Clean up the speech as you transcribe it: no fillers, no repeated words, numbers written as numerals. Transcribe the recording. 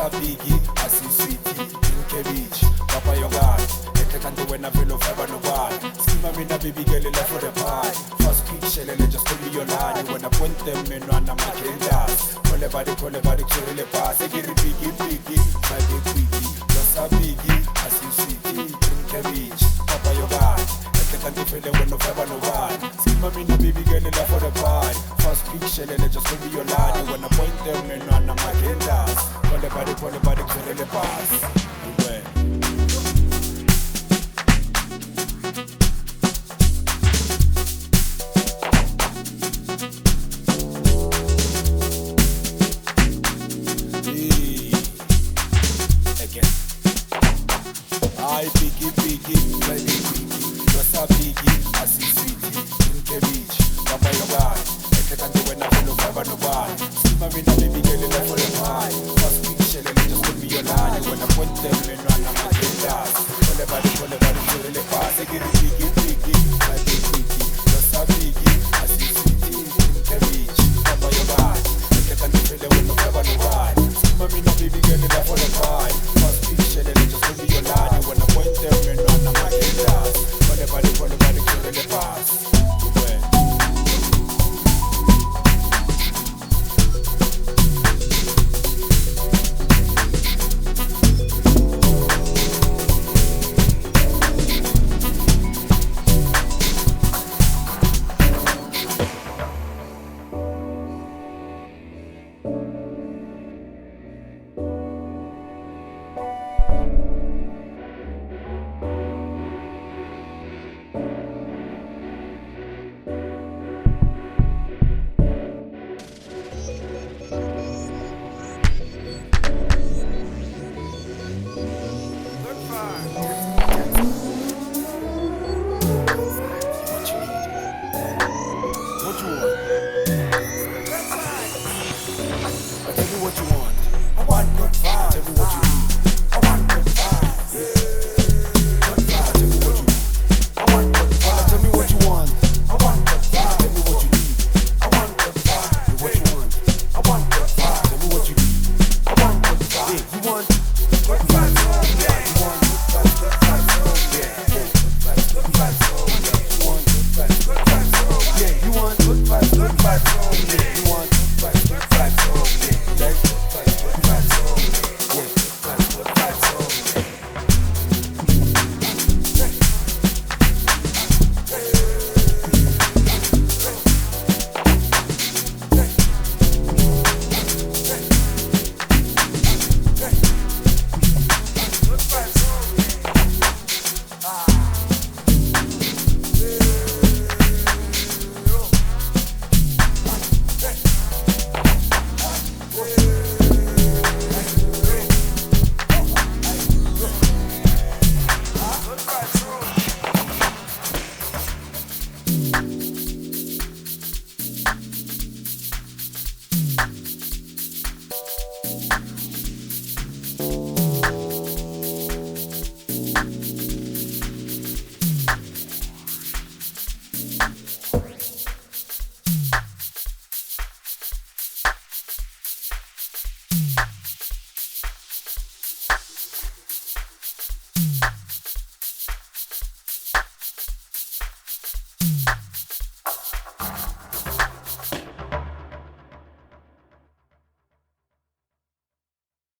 Biggie, asiswiti, cabbage, Papa Yogan, Etekante when I feel of ever no one. Schema me na baby girl left for the pie. First quick shell and just give me your line. When I point them in on a magenda. Call everybody, to the pass. I get it biggie, my big quickie. Losa Biggie, asiswiti, cabbage, Papa Yogan, Etekante feel when no ever no one. Schema me na baby girl left for the pie. First quick shell and just give me your line. When I point them in on a magenda. Call everybody, to the pass. I Biggie, my big Biggie, Losa Biggie, asiswiti, cabbage, Papa Yogan, Etekante when I feel no ever no one. Schema me na baby girl left for the pie. First quick shell and just give me your line. When I point them in on a magenda. Call everybody, to the pass. I get it biggie, my big Biggie, Losa Biggie, asiswiti, cabbage, Papa Yogan, Etekante feel when no ever no one. Schema me na baby girl left for the pie.